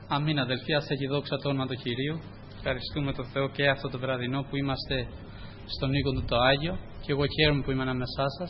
Αμήν, αδελφοί, ας έχει δόξα το όνομα του Κυρίου. Ευχαριστούμε τον Θεό και αυτό το βραδινό που είμαστε στον οίκο του το Άγιο, και εγώ χαίρομαι που είμαι ανάμεσά σας.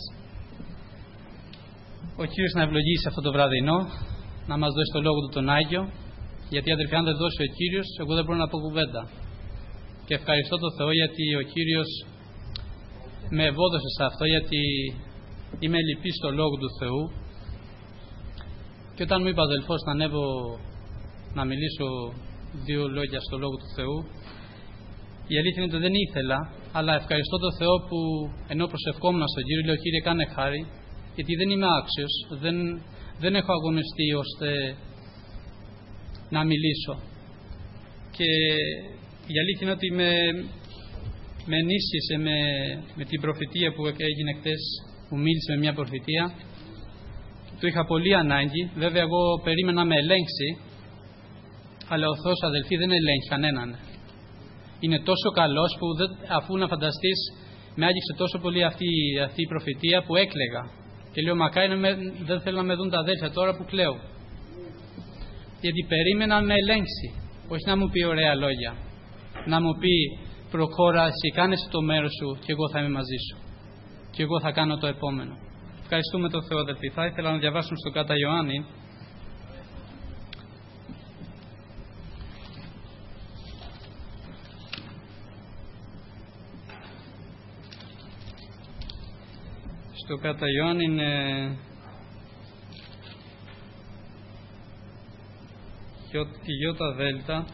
Ο Κύριος να ευλογήσει αυτό το βραδινό, να μας δώσει το λόγο του τον Άγιο, γιατί αδελφοί, αν δεν δώσει ο Κύριος, εγώ δεν μπορώ να πω κουβέντα. Και ευχαριστώ τον Θεό γιατί ο Κύριος με ευόδωσε σε αυτό, γιατί είμαι λυπής στο λόγο του Θεού. Και όταν μου είπε αδελφός να ανέβω να μιλήσω δύο λόγια στο λόγο του Θεού, η αλήθεια είναι ότι δεν ήθελα, αλλά ευχαριστώ τον Θεό που ενώ προσευχόμουν στον Κύριο, λέω: Κύριε, κάνε χάρη, γιατί δεν είμαι άξιος, δεν έχω αγωνιστεί ώστε να μιλήσω. Και η αλήθεια είναι ότι με ενίσχυσε με την προφητεία που έγινε χτες, που μίλησε με μια προφητεία. Το είχα πολύ ανάγκη. Βέβαια εγώ περίμενα να με ελέγξει, αλλά ο Θεός, αδελφοί, δεν ελέγχει κανέναν. Είναι τόσο καλός που αφού να φανταστείς, με άγγιξε τόσο πολύ αυτή η προφητεία που έκλαιγα. Και λέω: μακάρι δεν θέλω να με δουν τα αδέλφια τώρα που κλαίω. Γιατί περίμενα να με ελέγξει, όχι να μου πει ωραία λόγια. Να μου πει: προχώρα, εσύ κάνε το μέρος σου και εγώ θα είμαι μαζί σου. Και εγώ θα κάνω το επόμενο. Ευχαριστούμε τον Θεό, αδελφοί. Θα ήθελα να διαβάσουμε στο κατά Ιωάννη. Στο κατά Ιωάννη είναι η Ιώτα Δέλτα,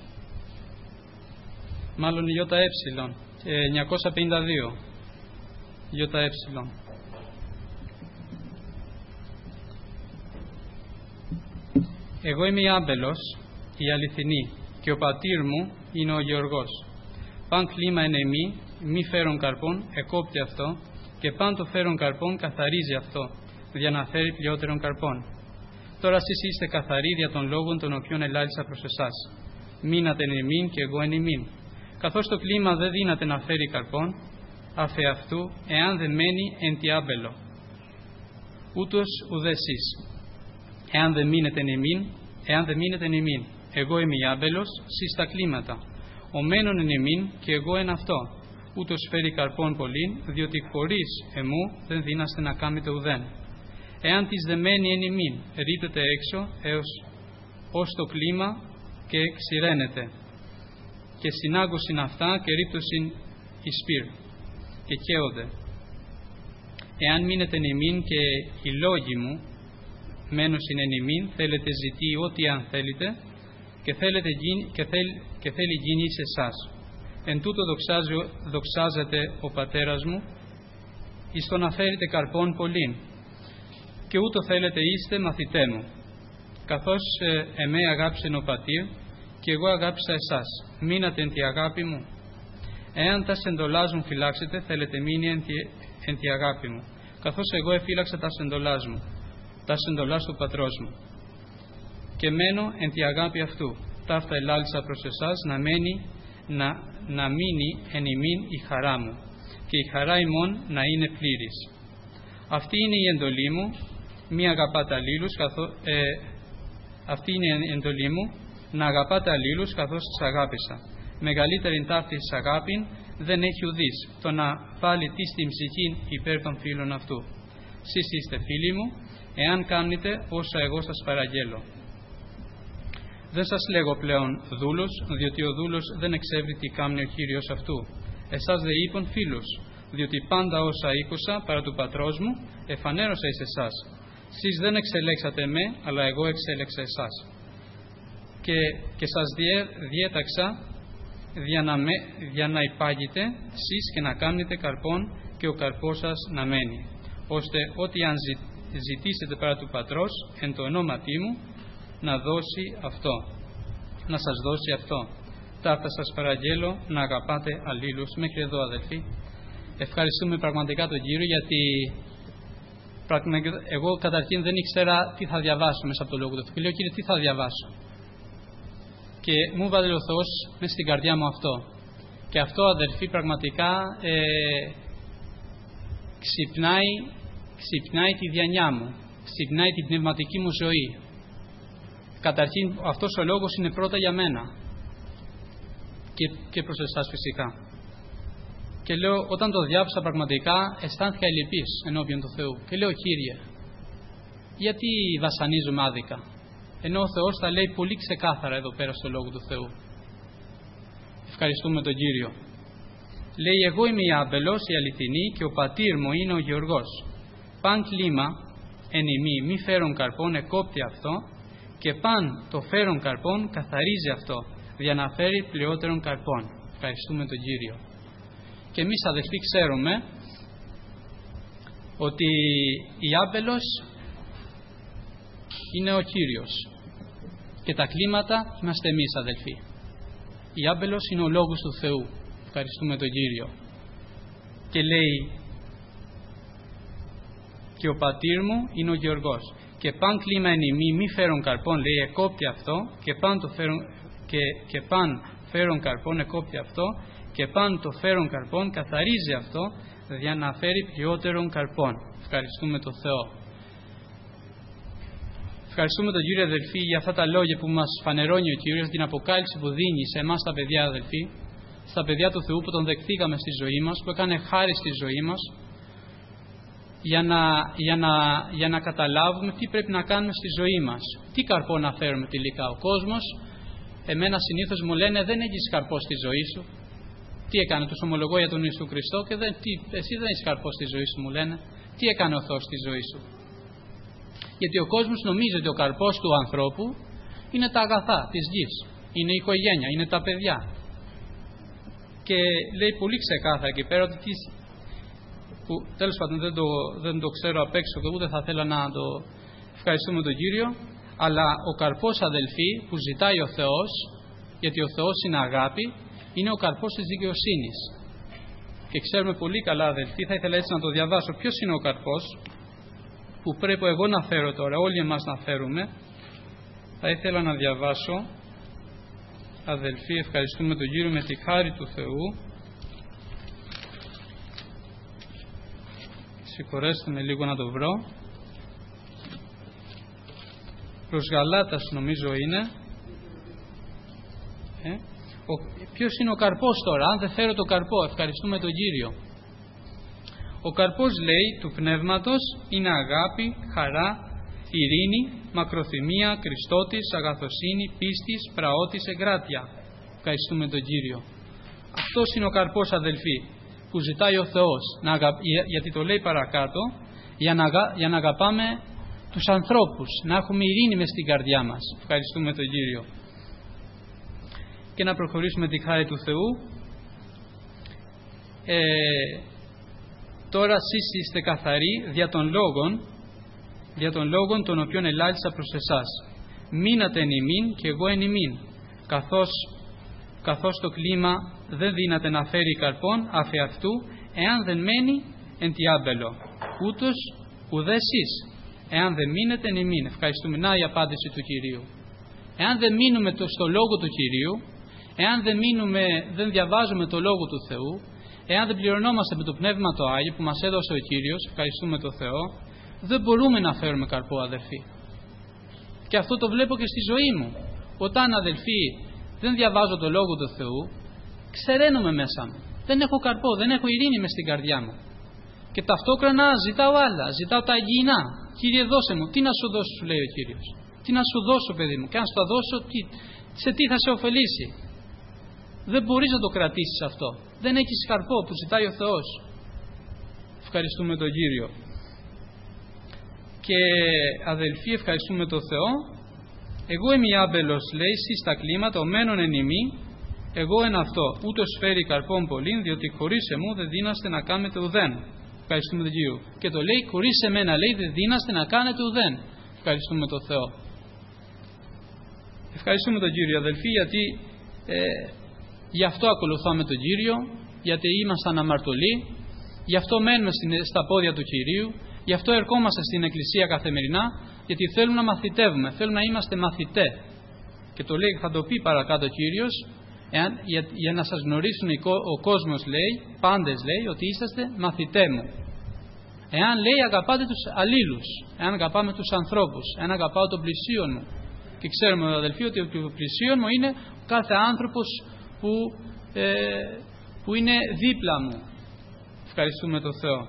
μάλλον η Ιώτα Έψιλον, 952. Ιώτα Έψιλον. Εγώ είμαι η Άμπελος, η αληθινή, και ο πατήρ μου είναι ο Γεωργός. Παν κλίμα εν εμή, μη φέρον καρπών, εκόπτει αυτό, και παν το φέρον καρπών καθαρίζει αυτό, για να φέρει πλειότερον καρπών. Τώρα εσείς είστε καθαροί δια των λόγων των οποίων ελάλησα προς εσάς. Μείνατε εν εμήν και εγώ εν ημίν. Καθώς το κλίμα δεν δύναται να φέρει καρπών, αφεαυτού, εάν δεν μένει εν τη άμπελο. Ούτως ουδέ εσείς. Εάν δεν μείνετε εν εμήν, εγώ είμαι η άμπελος, σεις τα κλίματα. Ο μένων εν εμήν και εγώ εν αυτό. Ούτως φέρει καρπών πολλήν, διότι χωρίς εμού δεν δύναστε να κάνετε ουδέν. Εάν της δεμένη εν ημίν, ρίπτεται έξω ως το κλίμα και ξηραίνεται. Και συνάγωσιν αυτά και ρίπτωσιν εις πυρ και καίονται. Εάν μείνετε εν ημίν και οι λόγοι μου μένωσιν εν ημίν, θέλετε ζητεί ό,τι αν θέλετε και θέλει γίνει σε εσάς. Εν τούτο δοξάζεται ο πατέρας μου, εις το να φέρετε καρπών πολλήν, και ούτω θέλετε είστε μαθητέ μου. Καθώς εμέ αγάπησεν ο πατήρ, και εγώ αγάπησα εσάς, μείνατε εν τη αγάπη μου. Εάν τα σεντολάς μου φυλάξετε, θέλετε μείνει εν τη αγάπη μου, καθώς εγώ εφύλαξα τα σεντολάς μου, τα σεντολάς του πατρός μου. Και μένω εν τη αγάπη αυτού. Ταύτα ελάλησα προς εσάς να μείνει εν ημίν η χαρά μου, και η χαρά ημών να είναι πλήρης. Αυτή είναι η εντολή μου, μη αγαπάτε αλλήλους, αυτή είναι η εντολή μου, να αγαπάτε αλλήλους καθώς τις αγάπησα. Μεγαλύτερη ταύτη της αγάπην δεν έχει ουδής, το να βάλει τι στην ψυχή υπέρ των φίλων αυτού. Σεις είστε φίλοι μου, εάν κάνετε όσα εγώ σας παραγγέλω. Δεν σας λέγω πλέον δούλους, διότι ο δούλος δεν εξεύρει τι κάμνει ο Κύριος αυτού. Εσάς δε είπων φίλους, διότι πάντα όσα ήκουσα παρά του πατρός μου, εφανέρωσα εις εσάς. Σεις δεν εξελέξατε με, αλλά εγώ εξέλεξα εσάς. Και σας διέταξα για να υπάγετε σεις και να κάνετε καρπών, και ο καρπός σας να μένει, ώστε ό,τι αν ζητήσετε παρά του πατρός εν το ονόματί μου, να σας δώσει αυτό. Ταύτα σας παραγγέλω να αγαπάτε αλλήλους. Μέχρι εδώ, αδελφοί. Ευχαριστούμε πραγματικά τον Κύριο, γιατί εγώ καταρχήν δεν ήξερα τι θα διαβάσω μέσα από το λόγο του. Και λέω: Κύριε, τι θα διαβάσω? Και μου βάλε ο Θεός μέσα στην καρδιά μου αυτό. Και αυτό, αδελφοί, πραγματικά ξυπνάει τη διανιά μου, ξυπνάει την πνευματική μου ζωή. Καταρχήν αυτός ο λόγος είναι πρώτα για μένα και προς εσάς φυσικά. Και λέω, όταν το διάβασα πραγματικά αισθάνθηκα ελλειπής ενώπιον του Θεού και λέω, Κύριε, γιατί βασανίζομαι άδικα, ενώ ο Θεός τα λέει πολύ ξεκάθαρα εδώ πέρα στο Λόγο του Θεού. Ευχαριστούμε τον Κύριο. Λέει, εγώ είμαι η άμπελος, η αληθινή, και ο πατήρ μου είναι ο γεωργός. Παν κλίμα εν ημί μη φέρον καρπών εκόπτει αυτό, και παν το φέρον καρπών καθαρίζει αυτό, για να φέρει πλειότερον καρπών. Ευχαριστούμε τον Κύριο. Και εμείς, αδελφοί, ξέρουμε ότι η άμπελος είναι ο Κύριος και τα κλίματα είμαστε εμείς, αδελφοί. Η άμπελος είναι ο Λόγος του Θεού. Ευχαριστούμε τον Κύριο. Και λέει, και ο πατήρ μου είναι ο γεωργός. Και παν κλίμα εν ημί μη φέρον καρπών, λέει, εκόπτει αυτό, και παν φέρον καρπών εκόπτει αυτό, και παν το φέρον καρπών καθαρίζει αυτό, για να φέρει ποιότερον καρπών. Ευχαριστούμε τον Θεό. Ευχαριστούμε τον Κύριο, αδελφοί, για αυτά τα λόγια που μας φανερώνει ο Κύριος, την αποκάλυψη που δίνει σε εμάς τα παιδιά, αδελφοί, στα παιδιά του Θεού που τον δεχτήκαμε στη ζωή μας, που έκανε χάρη στη ζωή μας, για να καταλάβουμε τι πρέπει να κάνουμε στη ζωή μας, τι καρπό να φέρουμε τελικά. Ο κόσμος, εμένα συνήθως μου λένε, δεν έχεις καρπό στη ζωή σου. Τι έκανε, τους ομολογώ για τον Ιησού Χριστό και εσύ δεν έχεις καρπό στη ζωή σου, μου λένε. Τι έκανε ο Θεός στη ζωή σου? Γιατί ο κόσμος νομίζει ότι ο καρπός του ανθρώπου είναι τα αγαθά της γης, είναι η οικογένεια, είναι τα παιδιά. Και λέει πολύ ξεκάθαρα εκεί πέρα ότι που τέλος πάντων δεν το ξέρω απ' έξω και ούτε θα ήθελα να το ευχαριστούμε τον Κύριο, αλλά ο καρπός, αδελφοί, που ζητάει ο Θεός, γιατί ο Θεός είναι αγάπη, είναι ο καρπός της δικαιοσύνης. Και ξέρουμε πολύ καλά, αδελφοί, θα ήθελα έτσι να το διαβάσω. Ποιος είναι ο καρπός που πρέπει εγώ να φέρω τώρα, όλοι εμάς να φέρουμε? Θα ήθελα να διαβάσω, αδελφοί, ευχαριστούμε τον Κύριο, με τη χάρη του Θεού. Συγχωρέστε με λίγο να το βρω. Προς Γαλάτας νομίζω είναι. Ποιος είναι ο καρπός τώρα? Αν δεν φέρω το καρπό, ευχαριστούμε τον Κύριο. Ο καρπός, λέει, του πνεύματος είναι αγάπη, χαρά, ειρήνη, μακροθυμία, Χριστότης, αγαθοσύνη, πίστης, πραότης, εγκράτεια. Ευχαριστούμε τον Κύριο. Αυτός είναι ο καρπός, αδελφοί, που ζητάει ο Θεός, γιατί το λέει παρακάτω, για να αγαπάμε τους ανθρώπους, να έχουμε ειρήνη μες στην καρδιά μας. Ευχαριστούμε τον Κύριο. Και να προχωρήσουμε τη χάρη του Θεού. Τώρα εσείς είστε καθαροί δια των λόγων των οποίων ελάλησα προς εσάς. Μείνατε εν ημίν και εγώ εν ημίν, καθώς το κλίμα δεν δύναται να φέρει καρπόν αφεαυτού, εάν δεν μένει εν τη άμπελο, ούτως ουδέ εσείς, εάν δεν μείνετε εν ημίν. Ευχαριστούμε. Να η απάντηση του Κυρίου. Εάν δεν μείνουμε στο Λόγο του Κυρίου, εάν δεν διαβάζουμε το Λόγο του Θεού, εάν δεν πληρωνόμαστε με το Πνεύμα το Άγιο που μας έδωσε ο Κύριος, ευχαριστούμε τον Θεό, δεν μπορούμε να φέρουμε καρπό, αδελφοί. Και αυτό το βλέπω και στη ζωή μου. Όταν, αδελφοί, δεν διαβάζω το Λόγο του Θεού, ξεραίνομαι μέσα μου. Δεν έχω καρπό, δεν έχω ειρήνη μες στην καρδιά μου. Και ταυτόχρονα ζητάω άλλα, ζητάω τα υγιεινά. Κύριε, δώσε μου. Τι να σου δώσω, σου λέει ο Κύριος. Τι να σου δώσω, παιδί μου. Και αν σου τα δώσω, σε τι θα σε ωφελήσει? Δεν μπορείς να το κρατήσεις αυτό. Δεν έχεις καρπό που ζητάει ο Θεός. Ευχαριστούμε τον Κύριο. Και αδελφοί, ευχαριστούμε τον Θεό. Εγώ είμαι η άμπελος, λέει, εσείς τα κλίματα, ο μένων εν ημί, εγώ εν αυτό. Ούτως φέρει καρπόν πολλήν, διότι χωρίς εμού δεν δύναστε να κάνετε ουδέν. Ευχαριστούμε τον Κύριο. Και το λέει, χωρίς εμένα, λέει, δεν δύναστε να κάνετε ουδέν. Ευχαριστούμε τον Θεό. Ευχαριστούμε τον Κύριο, αδελφοί, γιατί γι' αυτό ακολουθάμε τον Κύριο, γιατί ήμασταν αμαρτωλοί, γι' αυτό μένουμε στα πόδια του Κυρίου, γι' αυτό ερχόμαστε στην Εκκλησία καθημερινά, γιατί θέλουμε να μαθητεύουμε, θέλουμε να είμαστε μαθητέ. Και το λέει, θα το πει παρακάτω ο Κύριος, για να σας γνωρίσουν ο κόσμος, λέει, πάντες, λέει, ότι είσαστε μαθητέ μου. Εάν, λέει, αγαπάτε τους αλλήλους, εάν αγαπάμε τους ανθρώπους, εάν αγαπάω τον πλησίον μου, Και ξέρουμε, αδελφοί, ότι ο πλησίον μου είναι κάθε άνθρωπος που είναι δίπλα μου. Ευχαριστούμε τον Θεό.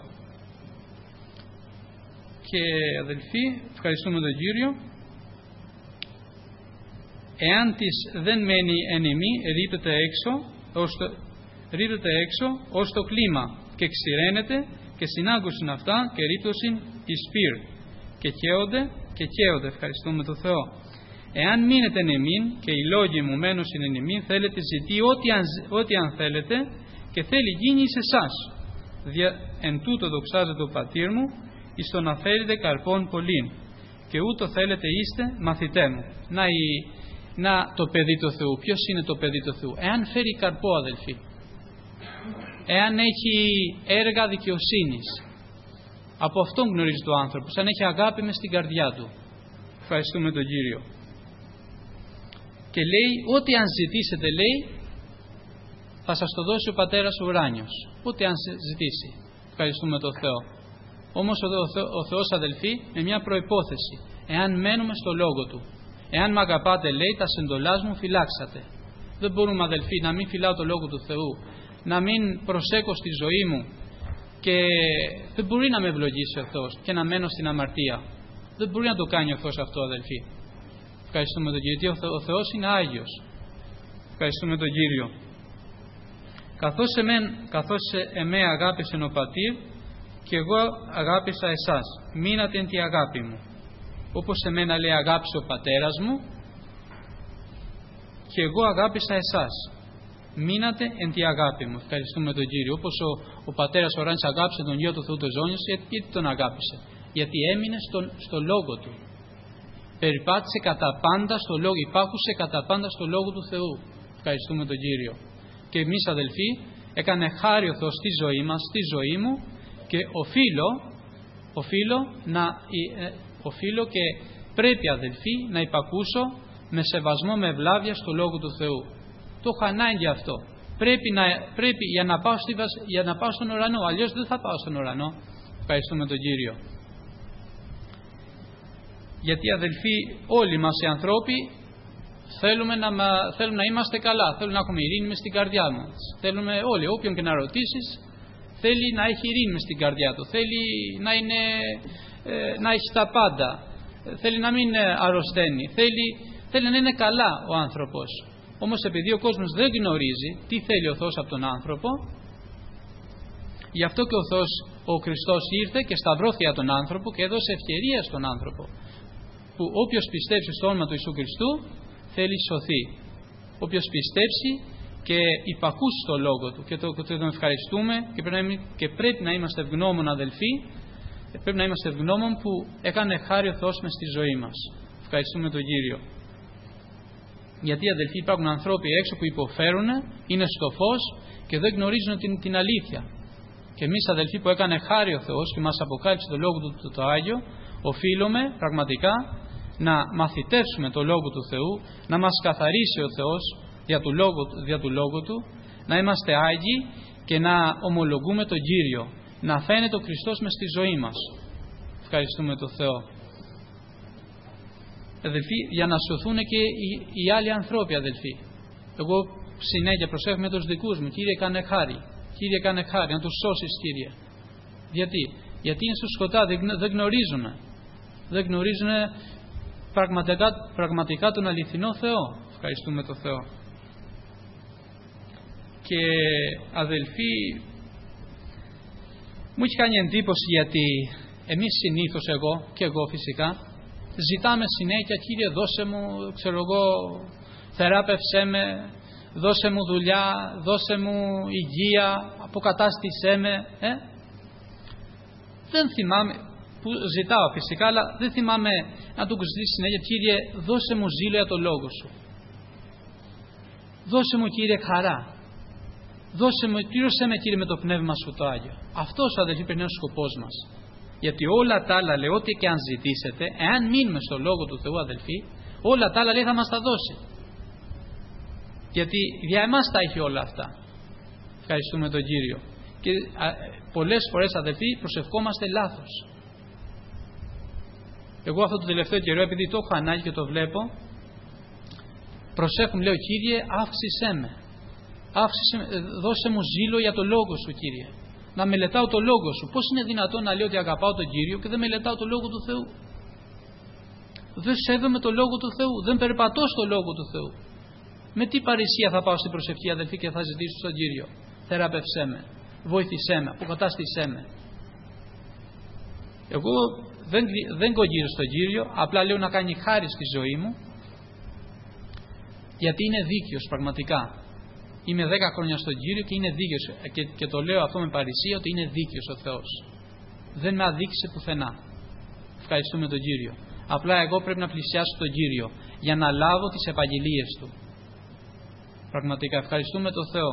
Και αδελφοί, ευχαριστούμε τον Κύριο. Εάν της δεν μένει εν ημί, ρίπτεται έξω ως το κλίμα και ξηραίνεται και συνάγκουσιν αυτά και ρίπτωσιν εις πυρ και καίονται. Ευχαριστούμε τον Θεό. Εάν μείνετε εν ημίν και οι λόγοι μου μένουν εν ημίν, θέλετε ζητεί ό,τι αν θέλετε και θέλει γίνει εις εσάς. Εν τούτο δοξάζεται ο πατήρ μου εις το να φέρετε καρπών πολλήν και ούτω θέλετε είστε μαθητέ μου. Να το παιδί του Θεού. Ποιος είναι το παιδί του Θεού? Εάν φέρει καρπό, αδελφοί, εάν έχει έργα δικαιοσύνης, από αυτόν γνωρίζει το άνθρωπο, αν έχει αγάπη μες στην καρδιά του. Ευχαριστούμε τον Κύριο. Και λέει, ό,τι αν ζητήσετε, λέει, θα σας το δώσει ο Πατέρας ο ουράνιος. Ό,τι αν ζητήσει. Ευχαριστούμε τον Θεό. Όμως ο Θεός, αδελφοί, με μια προϋπόθεση. Εάν μένουμε στο Λόγο Του. Εάν μ' αγαπάτε, λέει, τα συντολάς μου φυλάξατε. Δεν μπορούμε, αδελφοί, να μην φυλάω το Λόγο του Θεού, να μην προσέχω στη ζωή μου και δεν μπορεί να με ευλογήσει ο Θεός και να μένω στην αμαρτία. Δεν μπορεί να το κάνει ο Θεός αυτό, αδελφοί. Ευχαριστούμε τον Κύριο, γιατί ο Θεός είναι Άγιος. Ευχαριστούμε τον Κύριο. Καθώς εμέ αγάπησε ο Πατήρ και εγώ αγάπησα εσάς, μείνατε εν τη αγάπη μου. Όπως εμένα, λέει, αγάπησε ο Πατέρας μου και εγώ αγάπησα εσάς, μείνατε εν τη αγάπη μου. Ευχαριστούμε τον Κύριο. Όπως ο Πατέρας ο ουράνιος αγάπησε τον Υιό του Θεού τον Ζώνιος, γιατί τον αγάπησε? Γιατί έμεινε στο Λόγο Του. Περιπάτησε κατά πάντα στο Λόγο, υπάρχουσε κατά πάντα στο Λόγο του Θεού. Ευχαριστούμε τον Κύριο. Και εμείς, αδελφοί, έκανε χάρη ο Θεός στη ζωή μας, στη ζωή μου, και οφείλω και πρέπει, αδελφοί, να υπακούσω με σεβασμό, με ευλάβεια στο Λόγο του Θεού. Το έχω ανάγκη αυτό. Πρέπει για να πάω στον ουρανό, αλλιώς δεν θα πάω στον ουρανό. Ευχαριστούμε τον Κύριο. Γιατί, αδελφοί, όλοι μας οι ανθρώποι θέλουμε να είμαστε καλά, θέλουμε να έχουμε ειρήνη μες στην καρδιά μας. Θέλουμε όλοι, όποιον και να ρωτήσεις, θέλει να έχει ειρήνη μες στην καρδιά του, θέλει να έχει τα πάντα, θέλει να μην αρρωσταίνει, θέλει να είναι καλά ο άνθρωπος. Όμως επειδή ο κόσμος δεν γνωρίζει τι θέλει ο Θεός από τον άνθρωπο, γι' αυτό και ο Θεός, ο Χριστός, ήρθε και σταυρώθηκε για τον άνθρωπο και έδωσε ευκαιρία στον άνθρωπο, που όποιος πιστέψει στο όνομα του Ιησού Χριστού θέλει σωθεί. Όποιος πιστέψει και υπακούσει στο Λόγο Του και τον ευχαριστούμε, και πρέπει να είμαστε ευγνώμων, αδελφοί, πρέπει να είμαστε ευγνώμων που έκανε χάρη ο Θεός μες στη ζωή μας. Ευχαριστούμε τον Κύριο. Γιατί, αδελφοί, υπάρχουν ανθρώποι έξω που υποφέρουν, είναι στο φως και δεν γνωρίζουν την αλήθεια. Και εμείς, αδελφοί, που έκανε χάρη ο Θεός και μας αποκάλυψε το Λόγο Του το Άγιο, οφείλουμε πραγματικά να μαθητεύσουμε το Λόγο του Θεού, να μας καθαρίσει ο Θεός δια του Λόγου Του, να είμαστε Άγιοι και να ομολογούμε τον Κύριο, να φαίνεται ο Χριστός μες στη ζωή μας. Ευχαριστούμε τον Θεό. Αδελφοί, για να σωθούν και οι άλλοι ανθρώποι, αδελφοί. Εγώ συνέχεια προσέχω με τους δικούς μου, Κύριε, κάνε χάρη. Κύριε, κάνε χάρη, να τους σώσεις, Κύριε. Γιατί είναι στο σκοτάδι, δεν γνωρίζουν πραγματικά τον αληθινό Θεό. Ευχαριστούμε τον Θεό. Και, αδελφοί, μου έχει κάνει εντύπωση, γιατί εμείς συνήθως, εγώ φυσικά, ζητάμε συνέχεια, Κύριε, δώσε μου, θεράπευσέ με, δώσε μου δουλειά, δώσε μου υγεία, αποκατάστησέ με. Δεν θυμάμαι, που ζητάω φυσικά, αλλά δεν θυμάμαι να του ζητήσω συνέχεια, Κύριε, δώσε μου ζήλο για το Λόγο Σου. Δώσε μου, Κύριε, χαρά. Πλήρωσέ με, Κύριε, με το Πνεύμα Σου το Άγιο. Αυτός, αδελφοί, πρέπει να είναι ο σκοπός μας. Γιατί όλα τα άλλα, λέει, ό,τι και αν ζητήσετε, εάν μείνουμε στο Λόγο του Θεού, αδελφοί, όλα τα άλλα, λέει, θα μας τα δώσει. Γιατί για εμάς τα έχει όλα αυτά. Ευχαριστούμε τον Κύριο. Και πολλές φορές, αδελφοί, προσευχόμαστε λάθος. Εγώ αυτό το τελευταίο καιρό, επειδή το έχω ανάγκη και το βλέπω, προσέχουν, λέω, Κύριε, αύξησέ με. Δώσε μου ζήλο για το Λόγο Σου, Κύριε. Να μελετάω το Λόγο Σου. Πώς είναι δυνατόν να λέω ότι αγαπάω τον Κύριο και δεν μελετάω το Λόγο του Θεού? Δεν σέβομαι το Λόγο του Θεού. Δεν περπατώ στο Λόγο του Θεού. Με τι παρησία θα πάω στην προσευχή, αδελφοί, και θα ζητήσω στον Κύριο? Θεραπευσέ με, βοήθησέ με, αποκατάστησέ με. Εγώ δεν κογγίζω στον Κύριο, απλά λέω να κάνει χάρη στη ζωή μου, γιατί είναι δίκαιος πραγματικά. Είμαι 10 χρόνια στον Κύριο και είναι δίκαιος, και το λέω αυτό με παρησία, ότι είναι δίκαιος ο Θεός. Δεν με αδίκησε πουθενά. Ευχαριστούμε τον Κύριο. Απλά εγώ πρέπει να πλησιάσω τον Κύριο για να λάβω τις επαγγελίες Του. Πραγματικά ευχαριστούμε τον Θεό.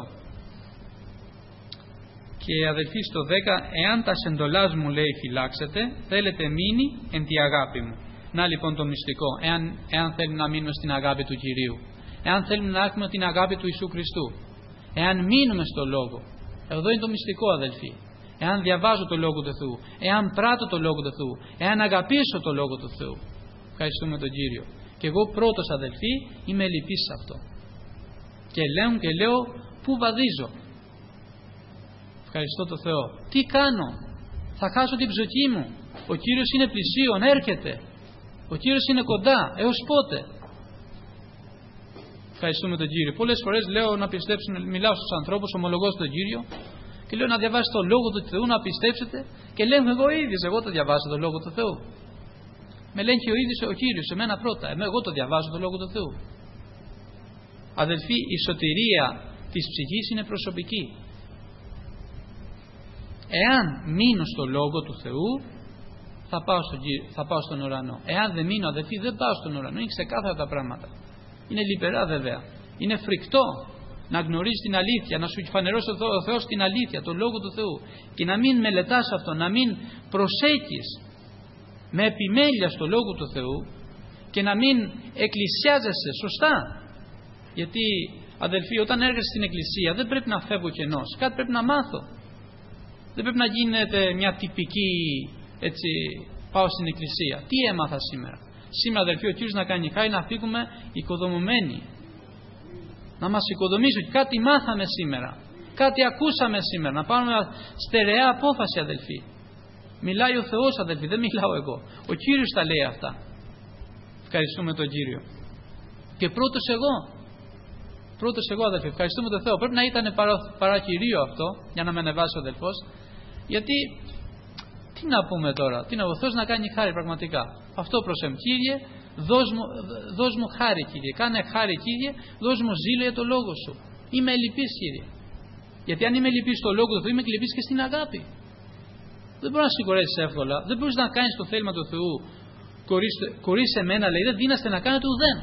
Και αδελφοί, στο 10, εάν τα εντολάς μου, λέει, φυλάξετε, θέλετε μείνει εν τη αγάπη μου. Να λοιπόν το μυστικό, εάν θέλουμε να μείνουμε στην αγάπη του Κυρίου, εάν θέλουμε να έχουμε την αγάπη του Ιησού Χριστού, εάν μείνουμε στο Λόγο, εδώ είναι το μυστικό, αδελφοί. Εάν διαβάζω το Λόγο του Θεού, εάν πράττω το Λόγο του Θεού, εάν αγαπήσω το Λόγο του Θεού. Ευχαριστούμε τον Κύριο. Και εγώ πρώτος, αδελφοί, είμαι λυπής σε αυτό. Και λέω πού βαδίζω. Ευχαριστώ τον Θεό. Τι κάνω? Θα χάσω την ψωκή μου. Ο Κύριος είναι πλησίον, έρχεται. Ο Κύριος είναι κοντά. Έως πότε? Ευχαριστούμε τον Κύριο. Πολλές φορές λέω να πιστέψουν, μιλάω στους ανθρώπους, ομολογώ στον Κύριο και λέω να διαβάσετε το Λόγο του Θεού, να πιστέψετε, και λέω εγώ ίδιος, εγώ το διαβάζω το Λόγο του Θεού. Με λέγει ο ίδιος ο Κύριος, σε μένα πρώτα. Εγώ το διαβάζω το Λόγο του Θεού. Αδελφοί, η σωτηρία της ψυχής είναι προσωπική. Εάν μείνω στο Λόγο του Θεού, θα πάω στον ουρανό. Εάν δεν μείνω, αδελφοί, δεν πάω στον ουρανό. Είναι ξεκάθαρα τα πράγματα. Είναι λυπηρά βέβαια. Είναι φρικτό να γνωρίζεις την αλήθεια, να σου φανερώσει ο Θεός την αλήθεια, το Λόγο του Θεού, και να μην μελετάς αυτό, να μην προσέχεις με επιμέλεια στο Λόγο του Θεού και να μην εκκλησιάζεσαι σωστά. Γιατί, αδελφοί, όταν έρχεσαι στην εκκλησία δεν πρέπει να φεύγω κενός, κάτι πρέπει να μάθω. Δεν πρέπει να γίνεται μια τυπική, έτσι, πάω στην εκκλησία. Τι έμαθα σήμερα? Σήμερα, αδελφοί, ο Κύριος να κάνει χάρη να φύγουμε οικοδομημένοι. Να μας οικοδομήσει ότι κάτι μάθαμε σήμερα, κάτι ακούσαμε σήμερα, να πάρουμε στερεά απόφαση, αδελφοί. Μιλάει ο Θεός, αδελφοί, δεν μιλάω εγώ. Ο Κύριος τα λέει αυτά. Ευχαριστούμε τον Κύριο. Και πρώτος εγώ, αδελφοί, ευχαριστούμε τον Θεό. Πρέπει να ήταν παρακυρίο αυτό, για να με ανεβάσει ο αδελφός, γιατί τι να πούμε τώρα, τι να πω, ο Θεός να κάνει χάρη πραγματικά. Αυτό προσέμ, Κύριε, δώσ' μου χάρη, Κύριε, κάνε χάρη, Κύριε, δώσ' μου ζήλο για το Λόγο Σου. Είμαι λυπής, Κύριε. Γιατί αν είμαι λυπής στο Λόγο του Θεού, είμαι λυπής και στην αγάπη. Δεν μπορείς να συγχωρέσεις εύκολα, δεν μπορείς να κάνεις το θέλημα του Θεού χωρίς εμένα, λέει, δεν δύναστε να κάνετε ουδέν.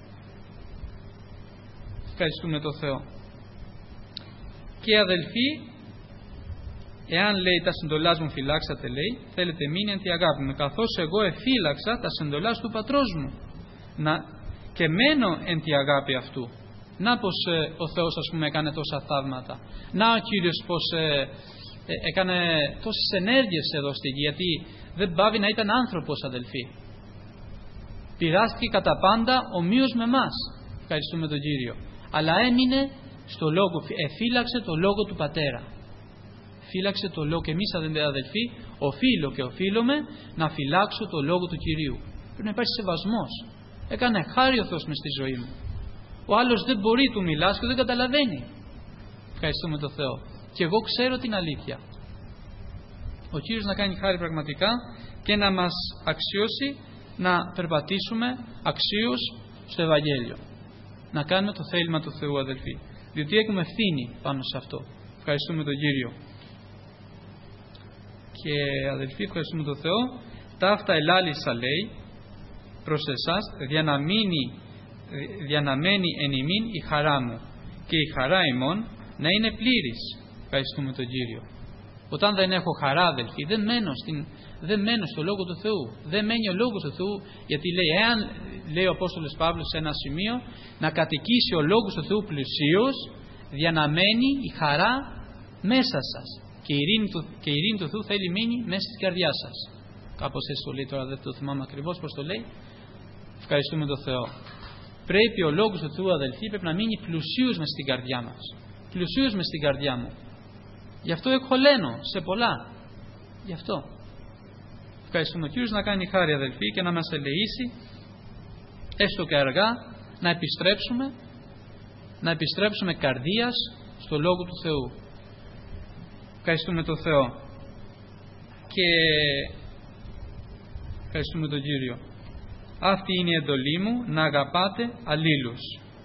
Ευχαριστούμε τον Θεό. Και αδελφοί, εάν, λέει, τα συντολάς μου φυλάξατε, λέει, θέλετε μείνει εν τη αγάπη μου, καθώς εγώ εφύλαξα τα συντολάς του πατρός μου, και μένω εν τη αγάπη αυτού. Να πως ο Θεός, ας πούμε, έκανε τόσα θαύματα. Να ο Κύριος πως έκανε τόσες ενέργειες εδώ στη γη, γιατί δεν πάβει να ήταν άνθρωπος, αδελφοί. Πειράστηκε κατά πάντα ομοίως με εμάς. Ευχαριστούμε τον Κύριο. Αλλά έμεινε στο λόγο, εφύλαξε το λόγο του Πατέρα. Φύλαξε το λόγο, και εμείς, αδελφοί, οφείλω και οφείλομαι να φυλάξω το λόγο του Κυρίου. Πρέπει να υπάρχει σεβασμός. Έκανε χάρη ο Θεός μες στη ζωή μου. Ο άλλος δεν μπορεί, του μιλάς και δεν καταλαβαίνει. Ευχαριστούμε τον Θεό. Και εγώ ξέρω την αλήθεια. Ο Κύριος να κάνει χάρη πραγματικά και να μας αξιώσει να περπατήσουμε αξίως στο Ευαγγέλιο. Να κάνουμε το θέλημα του Θεού, αδελφοί. Διότι έχουμε ευθύνη πάνω σε αυτό. Ευχαριστούμε τον Κύριο. Και αδελφοί, ευχαριστούμε τον Θεό. Ταύτα ελάλησα, λέει, προς εσάς, διαναμένει εν ημίν η χαρά μου, και η χαρά ημών να είναι πλήρης. Ευχαριστούμε τον Κύριο. Όταν δεν έχω χαρά, αδελφοί, δεν μένω στο Λόγο του Θεού. Δεν μένει ο Λόγος του Θεού, γιατί λέει, εάν, λέει ο Απόστολος Παύλος σε ένα σημείο, να κατοικήσει ο Λόγος του Θεού πλουσίως, διαναμένει η χαρά μέσα σας. Και η ειρήνη του Θεού θέλει μείνει μέσα στην καρδιά σας. Κάπως έτσι το λέει, τώρα δεν το θυμάμαι ακριβώς πώς το λέει. Ευχαριστούμε τον Θεό. Πρέπει ο Λόγος του Θεού, αδελφοί, πρέπει να μείνει πλουσίους μες στην καρδιά μας. Πλουσίους μες στην καρδιά μου. Γι' αυτό εκχολαίνω σε πολλά. Γι' αυτό. Ευχαριστούμε ο Κύριος να κάνει χάρη, αδελφοί, και να μας ελεήσει, έστω και αργά, να επιστρέψουμε καρδίας στο Λόγο του Θεού. Ευχαριστούμε τον Θεό και ευχαριστούμε τον Κύριο. Αυτή είναι η εντολή μου, να αγαπάτε αλλήλους.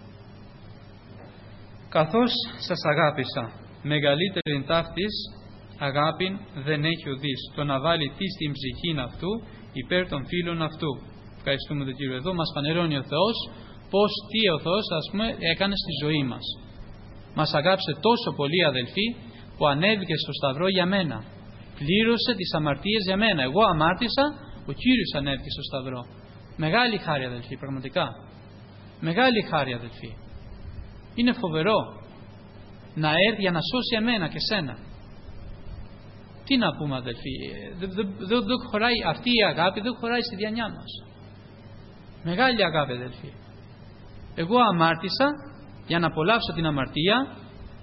Καθώς σας αγάπησα, μεγαλύτερη ταύτης αγάπην δεν έχει ουδής, το να βάλει τι στην ψυχήν αυτού υπέρ των φίλων αυτού. Ευχαριστούμε τον Κύριο. Εδώ μας φανερώνει ο Θεός πως τι ο Θεός, έκανε στη ζωή μας. Μας αγάπησε τόσο πολύ, αδελφοί, που ανέβηκε στο σταυρό για μένα. Πλήρωσε τις αμαρτίες για μένα. Εγώ αμάρτησα, ο Κύριος ανέβηκε στο σταυρό. Μεγάλη χάρη, αδελφοί, πραγματικά. Μεγάλη χάρη, αδελφοί. Είναι φοβερό να έρθει για να σώσει εμένα και σένα. Τι να πούμε, αδελφοί, δεν χωράει, αυτή η αγάπη δεν χωράει στη διανιά μας. Μεγάλη αγάπη, αδελφοί. Εγώ αμάρτησα για να απολαύσω την αμαρτία.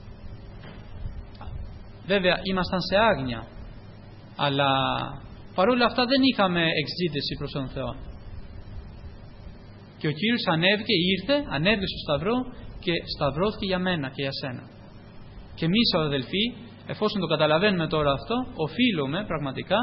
Βέβαια ήμασταν σε άγνοια, αλλά παρόλα αυτά δεν είχαμε εξήτηση προς τον Θεό. Και ο Κύριος ανέβηκε στο σταυρό και σταυρώθηκε για μένα και για σένα. Και εμείς, αδελφοί, εφόσον το καταλαβαίνουμε τώρα αυτό, οφείλουμε πραγματικά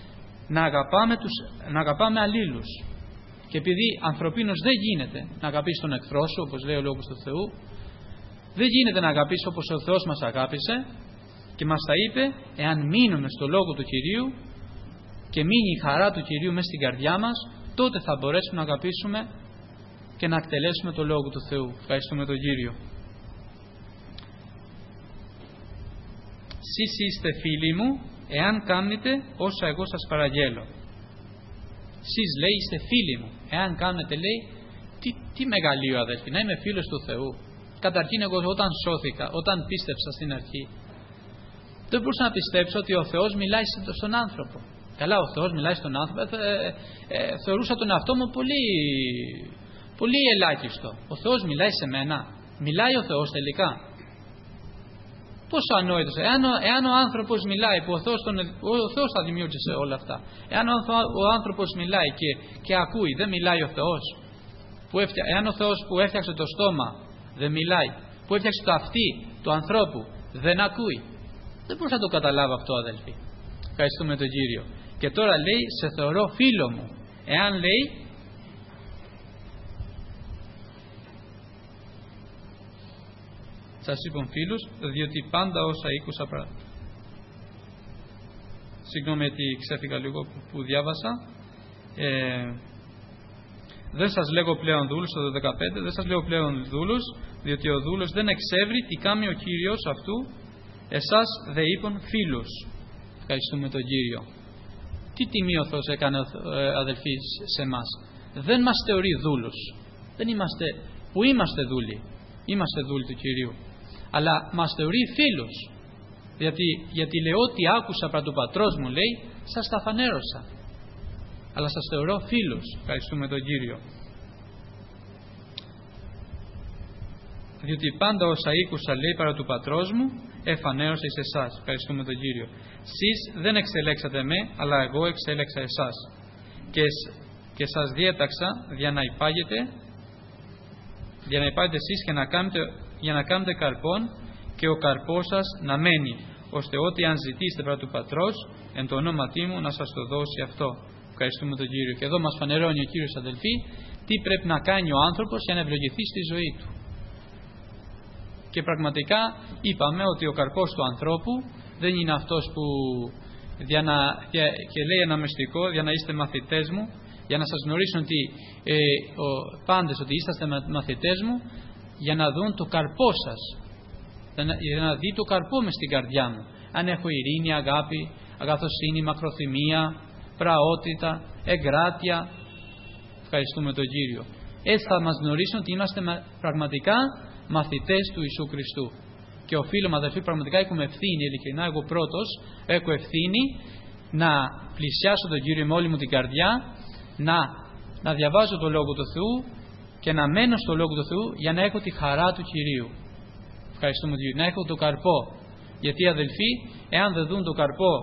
να αγαπάμε αλλήλους. Και επειδή ανθρωπίνως δεν γίνεται να αγαπήσεις τον εχθρό σου, όπως λέει ο Λόγος του Θεού, δεν γίνεται να αγαπήσεις όπως ο Θεός μας αγάπησε, και μας τα είπε, εάν μείνουμε στο Λόγο του Κυρίου και μείνει η χαρά του Κυρίου μέσα στην καρδιά μας, τότε θα μπορέσουμε να αγαπήσουμε και να εκτελέσουμε το Λόγο του Θεού. Ευχαριστούμε τον Κύριο. Σεις είστε φίλοι μου, εάν κάνετε όσα εγώ σας παραγγέλω. Σεις, λέει, είστε φίλοι μου. Εάν κάνετε, λέει, τι μεγαλείο, αδελφοί, να είμαι φίλος του Θεού. Καταρχήν, εγώ όταν σώθηκα, όταν πίστεψα στην αρχή, δεν μπορούσα να πιστέψω ότι ο Θεός μιλάει στον άνθρωπο. Καλά, ο Θεός μιλάει στον άνθρωπο. Θεωρούσα τον εαυτό μου πολύ, πολύ ελάχιστο. Ο Θεός μιλάει σε μένα. Μιλάει ο Θεός τελικά. Πόσο ανόητος. Εάν ο άνθρωπος μιλάει, που ο Θεός τα δημιούργησε όλα αυτά. Εάν ο άνθρωπος μιλάει και ακούει, δεν μιλάει ο Θεός. Εάν ο Θεός που έφτιαξε το στόμα δεν μιλάει, που έφτιαξε το αυτί του ανθρώπου δεν ακούει, δεν μπορούσα να το καταλάβω αυτό, αδελφοί. Ευχαριστούμε τον Κύριο. Και τώρα λέει, σε θεωρώ φίλο μου. Εάν, λέει, σας είπαν φίλους, διότι πάντα όσα ήκουσα συγγνώμη γιατί ξέφυγα λίγο που διάβασα. Δεν σας λέγω πλέον δούλους, το 15, δεν σας λέγω πλέον δούλους, διότι ο δούλος δεν εξεύρει τι κάνει ο Κύριος αυτού, εσάς δε είπαν φίλους. Ευχαριστούμε τον Κύριο. Τι τιμή ο Θεός έκανε, αδελφοί, σε εμάς. Δεν μας θεωρεί δούλους. Δεν είμαστε, που είμαστε δούλοι. Είμαστε δούλοι του Κυρίου. Αλλά μας θεωρεί φίλους. Γιατί λέει, ό,τι άκουσα πρα του πατρός μου, λέει, σας τα φανέρωσα. Αλλά σας θεωρώ φίλους. Ευχαριστούμε τον Κύριο. Διότι πάντα όσα ήκουσα, λέει, παρά του πατρός μου, εφανέρωσα εις εσάς. Ευχαριστούμε τον Κύριο. Σεις δεν εξελέξατε με, αλλά εγώ εξέλεξα εσάς. Και σας διέταξα για να υπάγετε εσείς για να κάνετε καρπόν, και ο καρπός σας να μένει, ώστε ό,τι αν ζητήσετε πρα του πατρός, εν το ονόματί μου, να σας το δώσει αυτό. Ευχαριστούμε τον Κύριο. Και εδώ μας φανερώνει ο Κύριος, αδελφοί, τι πρέπει να κάνει ο άνθρωπος για να ευλογηθεί στη ζωή του. Και πραγματικά είπαμε ότι ο καρπός του ανθρώπου δεν είναι αυτός που και λέει ένα μυστικό, για να είστε μαθητές μου, για να σας γνωρίσουν ότι πάντες ότι είσαστε μαθητές μου, για να δουν το καρπό σας, για να δει το καρπό μες στην καρδιά μου, αν έχω ειρήνη, αγάπη, αγαθοσύνη, μακροθυμία, πραότητα, εγκράτεια. Ευχαριστούμε τον Κύριο. Έτσι θα μας γνωρίσουν ότι είμαστε πραγματικά μαθητές του Ιησού Χριστού. Και οφείλουμε, αδελφοί, πραγματικά έχουμε ευθύνη, ειλικρινά, εγώ πρώτος έχω ευθύνη να πλησιάσω τον Κύριο με όλη μου την καρδιά, να διαβάζω το Λόγο του Θεού και να μένω στο Λόγο του Θεού για να έχω τη χαρά του Κυρίου. Ευχαριστούμε τον Κύριο. Να έχω το καρπό. Γιατί αδελφοί, εάν δεν δουν το καρπό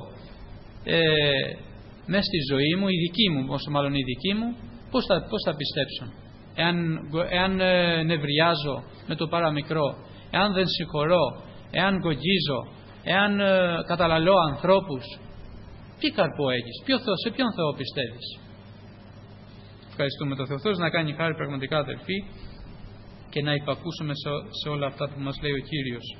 μέσα στη ζωή μου, η δική μου, όσο μάλλον η δική μου, πώς θα πιστέψουν? Εάν νευριάζω με το παραμικρό, εάν δεν συγχωρώ, εάν γογγίζω, εάν καταλαλώ ανθρώπους, τι καρπό έχεις? Σε ποιον Θεό πιστεύεις? Ευχαριστούμε τον Θεό. Θεός να κάνει χάρη πραγματικά, αδελφοί, και να υπακούσουμε σε όλα αυτά που μας λέει ο Κύριος.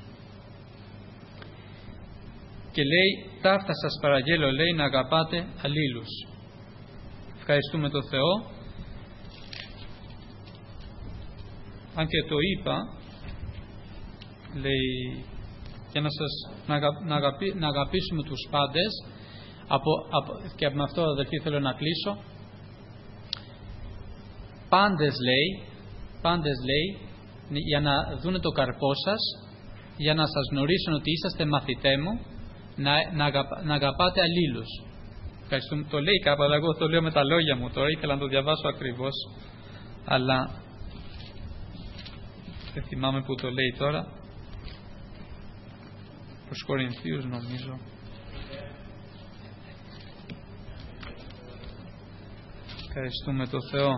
Και λέει, ταύτα σας παραγγέλω, λέει, να αγαπάτε αλλήλους. Ευχαριστούμε τον Θεό. Αν και το είπα, λέει, για να αγαπήσουμε τους πάντες, και με αυτό, αδελφοί, θέλω να κλείσω. Πάντες λέει, για να δούνε το καρπό σας, για να σας γνωρίσουν ότι είσαστε μαθητέ μου, να αγαπάτε αλλήλους. Ευχαριστούμε. Το λέει κάπου, αλλά εγώ το λέω με τα λόγια μου τώρα, ήθελα να το διαβάσω ακριβώς, αλλά δεν θυμάμαι που το λέει τώρα. Προς Κορινθίους νομίζω. Ευχαριστούμε τον Θεό.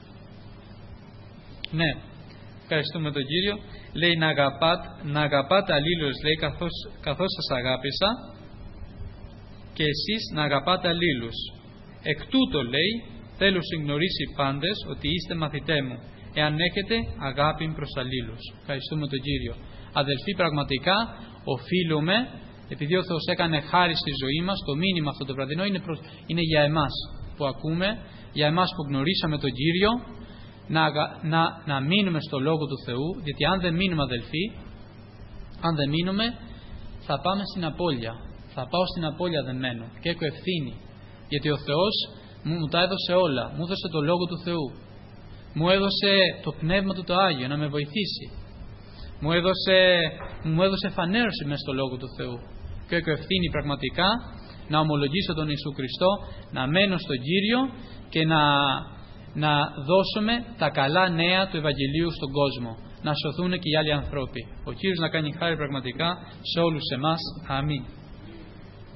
Ναι, ευχαριστούμε τον Κύριο. Λέει να αγαπάτε αλλήλους, λέει, καθώς σας αγάπησα, και εσείς να αγαπάτε αλλήλους. Εκ τούτο, λέει, θέλω συγνωρίσει πάντες ότι είστε μαθητέ μου, εάν έχετε αγάπη προς αλλήλους. Ευχαριστούμε τον Κύριο. Αδελφοί, πραγματικά οφείλουμε, επειδή ο Θεός έκανε χάρη στη ζωή μας, το μήνυμα αυτό το βραδινό είναι για εμάς που ακούμε, για εμάς που γνωρίσαμε τον Κύριο, να μείνουμε στο Λόγο του Θεού, γιατί αν δεν μείνουμε, αδελφοί, αν δεν μείνουμε, θα πάμε στην απώλεια. Θα πάω στην απώλεια δεμένο και έχω ευθύνη, γιατί ο Θεός μου τα έδωσε όλα. Μου έδωσε το Λόγο του Θεού, μου έδωσε το Πνεύμα του το Άγιο να με βοηθήσει, μου έδωσε φανέρωση μέσα στο Λόγο του Θεού, και έχω ευθύνη πραγματικά να ομολογήσω τον Ιησού Χριστό, να μένω στον Κύριο και να δώσουμε τα καλά νέα του Ευαγγελίου στον κόσμο, να σωθούν και οι άλλοι ανθρώποι. Ο Κύριος να κάνει χάρη πραγματικά σε όλους εμάς. Αμήν.